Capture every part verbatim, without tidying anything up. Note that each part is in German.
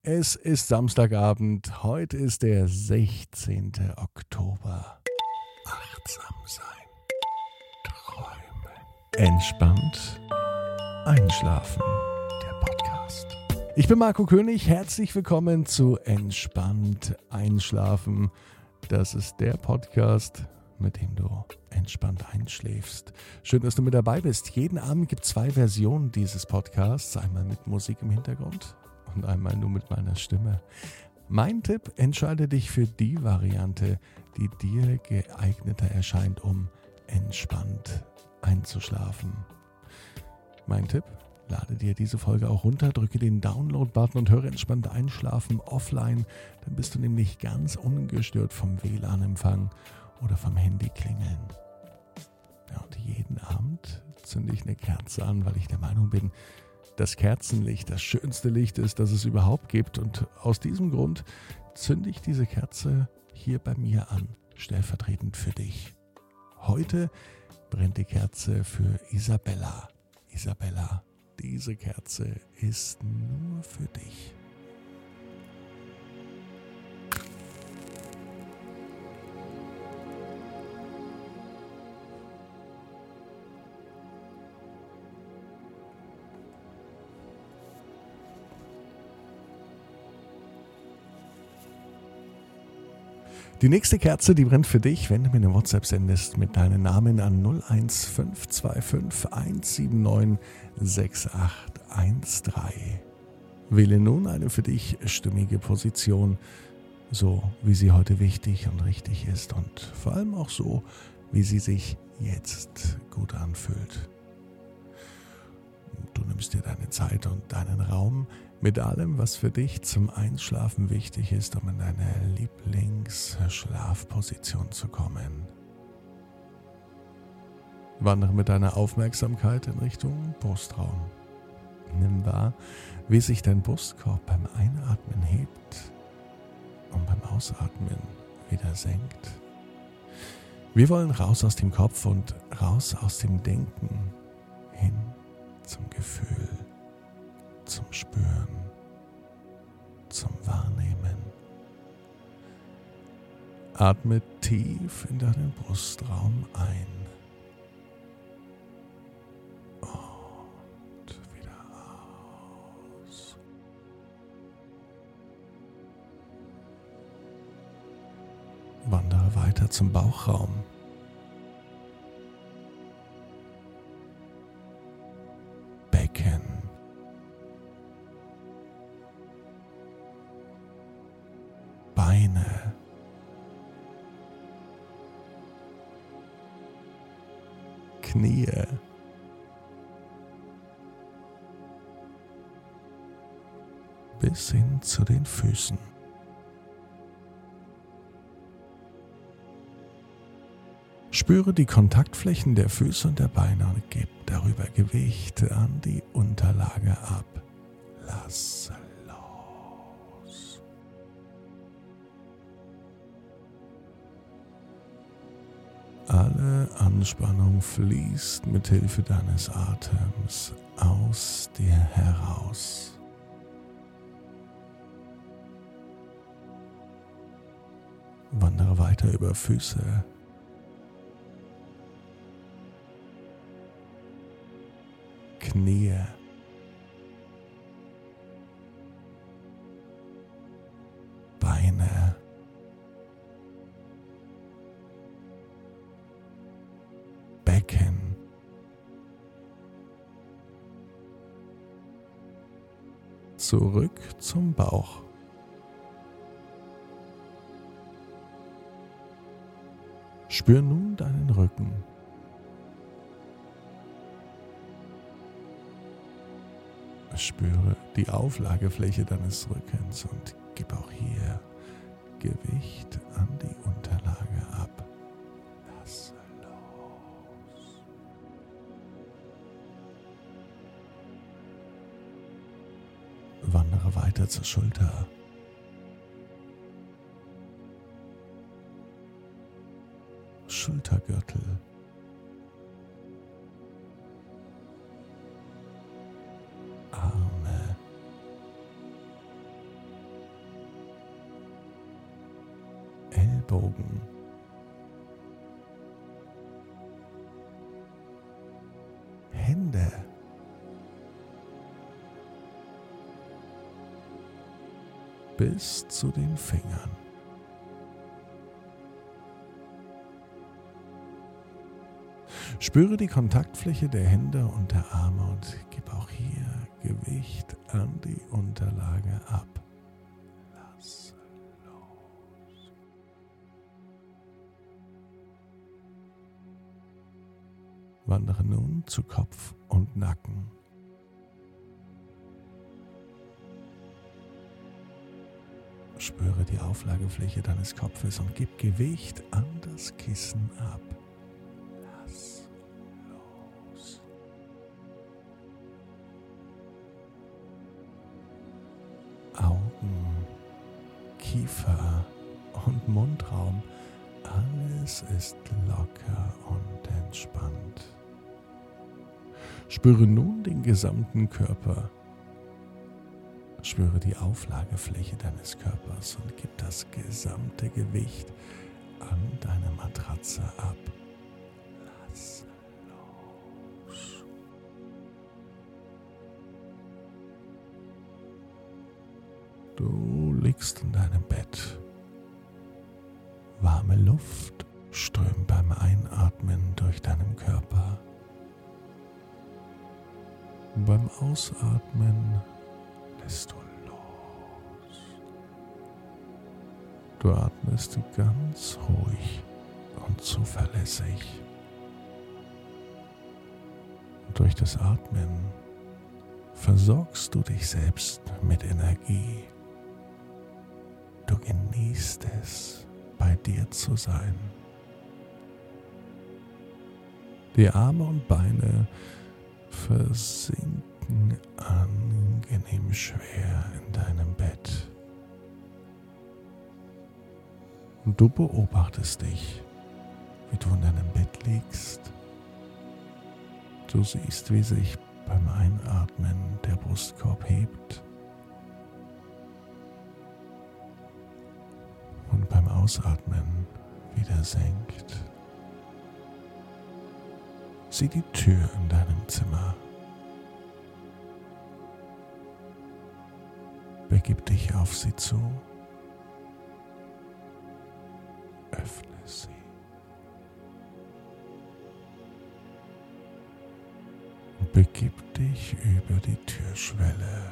Es ist Samstagabend, heute ist der sechzehnte Oktober. Achtsam sein, träumen, entspannt einschlafen, der Podcast. Ich bin Marco König, herzlich willkommen zu Entspannt einschlafen. Das ist der Podcast, mit dem du entspannt einschläfst. Schön, dass du mit dabei bist. Jeden Abend gibt es zwei Versionen dieses Podcasts, einmal mit Musik im Hintergrund und einmal nur mit meiner Stimme. Mein Tipp, entscheide dich für die Variante, die dir geeigneter erscheint, um entspannt einzuschlafen. Mein Tipp, lade dir diese Folge auch runter, drücke den Download-Button und höre entspannt einschlafen offline. Dann bist du nämlich ganz ungestört vom W L A N-Empfang oder vom Handy klingeln. Ja, und jeden Abend zünde ich eine Kerze an, weil ich der Meinung bin, das Kerzenlicht das schönste Licht ist, das es überhaupt gibt. Und aus diesem Grund zünde ich diese Kerze hier bei mir an, stellvertretend für dich. Heute brennt die Kerze für Isabella. Isabella, diese Kerze ist nur für dich. Die nächste Kerze, die brennt für dich, wenn du mir eine WhatsApp sendest mit deinem Namen an null eins fünf zwei fünf eins sieben neun sechs acht eins drei. Wähle nun eine für dich stimmige Position, so wie sie heute wichtig und richtig ist und vor allem auch so, wie sie sich jetzt gut anfühlt. Du nimmst dir deine Zeit und deinen Raum mit allem, was für dich zum Einschlafen wichtig ist, um in deine Lieblingsschlafposition zu kommen. Wandere mit deiner Aufmerksamkeit in Richtung Brustraum. Nimm wahr, wie sich dein Brustkorb beim Einatmen hebt und beim Ausatmen wieder senkt. Wir wollen raus aus dem Kopf und raus aus dem Denken hin zum Gefühl, zum Spüren, zum Wahrnehmen. Atme tief in deinen Brustraum ein und wieder aus. Wandere weiter zum Bauchraum. Becken. Beine. Knie. Bis hin zu den Füßen. Spüre die Kontaktflächen der Füße und der Beine und gib darüber Gewicht an die Unterlage ab. Lass los. Alle Anspannung fließt mit Hilfe deines Atems aus dir heraus. Wandere weiter über Füße. Knie, Beine, Becken, zurück zum Bauch. Spür nun deinen Rücken. Spüre die Auflagefläche deines Rückens und gib auch hier Gewicht an die Unterlage ab. Lass los. Wandere weiter zur Schulter. Schultergürtel. Arme. Ellbogen, Hände, bis zu den Fingern. Spüre die Kontaktfläche der Hände und der Arme und gib auch hier Gewicht an die Unterlage ab. Lass los. Wandere nun zu Kopf und Nacken. Spüre die Auflagefläche deines Kopfes und gib Gewicht an das Kissen ab. Lass los. Augen, Kiefer und Mundraum, alles ist locker und entspannt. Spüre nun den gesamten Körper. Spüre die Auflagefläche deines Körpers und gib das gesamte Gewicht an deine Matratze ab. Lass los. Du liegst in deinem Bett. Warme Luft strömt beim Einatmen durch deinen Körper. Beim Ausatmen lässt du los. Du atmest ganz ruhig und zuverlässig. Und durch das Atmen versorgst du dich selbst mit Energie. Du genießt es, bei dir zu sein. Die Arme und Beine versinken angenehm schwer in deinem Bett. Und du beobachtest dich, wie du in deinem Bett liegst. Du siehst, wie sich beim Einatmen der Brustkorb hebt und beim Ausatmen wieder senkt. Sieh die Tür in deinem Zimmer. Begib dich auf sie zu. Öffne sie. Begib dich über die Türschwelle.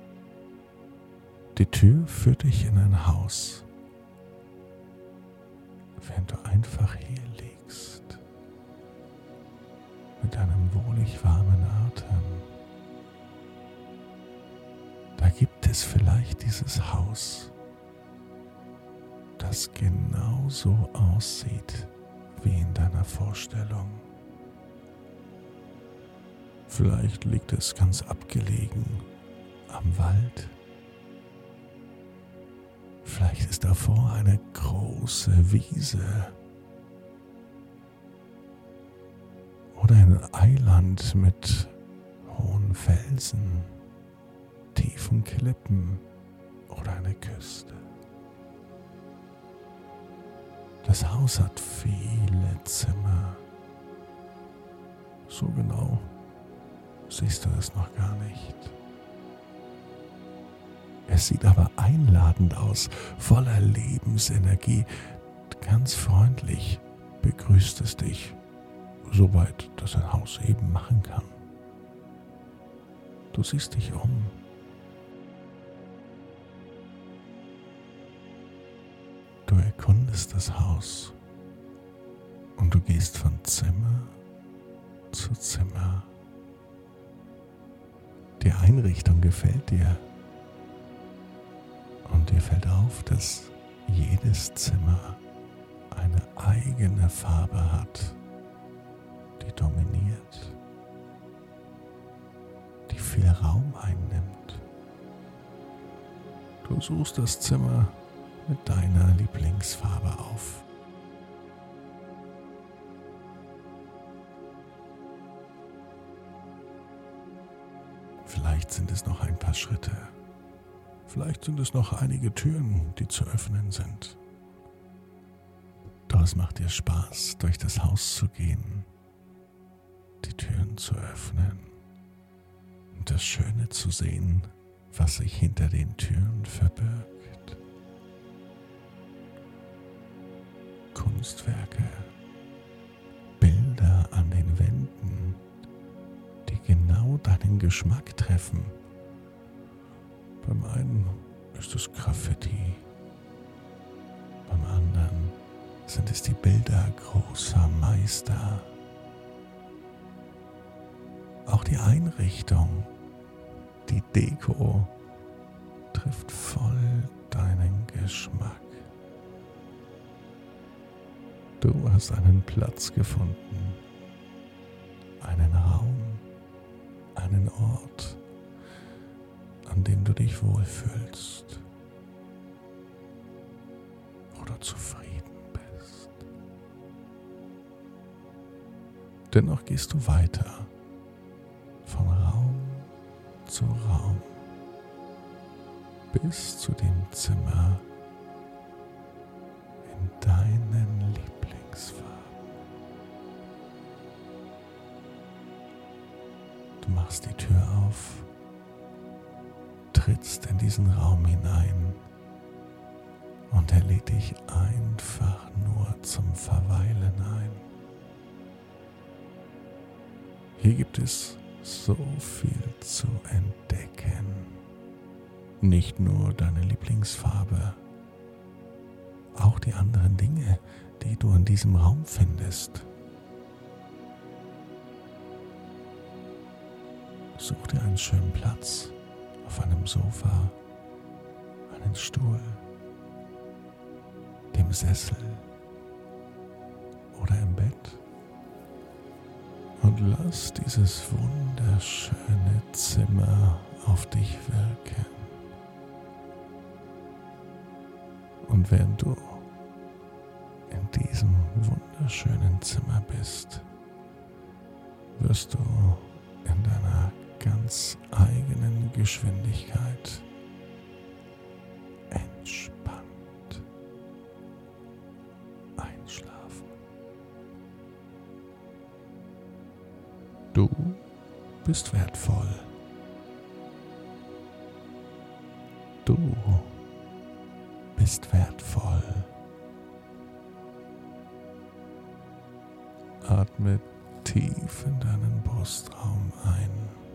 Die Tür führt dich in ein Haus. Während du einfach hier liegst, mit einem wohlig warmen Atem, da gibt es vielleicht dieses Haus, das genauso aussieht wie in deiner Vorstellung. Vielleicht liegt es ganz abgelegen am Wald. Vielleicht ist davor eine große Wiese oder ein Eiland mit hohen Felsen, tiefen Klippen oder eine Küste. Das Haus hat viele Zimmer. So genau siehst du es noch gar nicht. Es sieht aber einladend aus, voller Lebensenergie. Ganz freundlich begrüßt es dich, soweit das ein Haus eben machen kann. Du siehst dich um. Du erkundest das Haus und du gehst von Zimmer zu Zimmer. Die Einrichtung gefällt dir. Und dir fällt auf, dass jedes Zimmer eine eigene Farbe hat, die dominiert, die viel Raum einnimmt. Du suchst das Zimmer mit deiner Lieblingsfarbe auf. Vielleicht sind es noch ein paar Schritte. Vielleicht sind es noch einige Türen, die zu öffnen sind. Doch es macht dir Spaß, durch das Haus zu gehen, die Türen zu öffnen und das Schöne zu sehen, was sich hinter den Türen verbirgt. Kunstwerke, Bilder an den Wänden, die genau deinen Geschmack treffen. Beim einen ist es Graffiti, beim anderen sind es die Bilder großer Meister. Auch die Einrichtung, die Deko trifft voll deinen Geschmack. Du hast einen Platz gefunden, einen Raum, einen Ort, an dem du dich wohlfühlst oder zufrieden bist. Dennoch gehst du weiter, von Raum zu Raum, bis zu dem Zimmer in deinen Lieblingsfarben. Du machst die Tür auf, trittst in diesen Raum hinein und er lädt dich einfach nur zum Verweilen ein. Hier gibt es so viel zu entdecken. Nicht nur deine Lieblingsfarbe, auch die anderen Dinge, die du in diesem Raum findest. Such dir einen schönen Platz auf einem Sofa, einen Stuhl, dem Sessel oder im Bett und lass dieses wunderschöne Zimmer auf dich wirken. Und während du in diesem wunderschönen Zimmer bist, wirst du in deiner ganz eigenen Geschwindigkeit entspannt einschlafen. Du bist wertvoll. Du bist wertvoll. Atme tief in deinen Brustraum ein.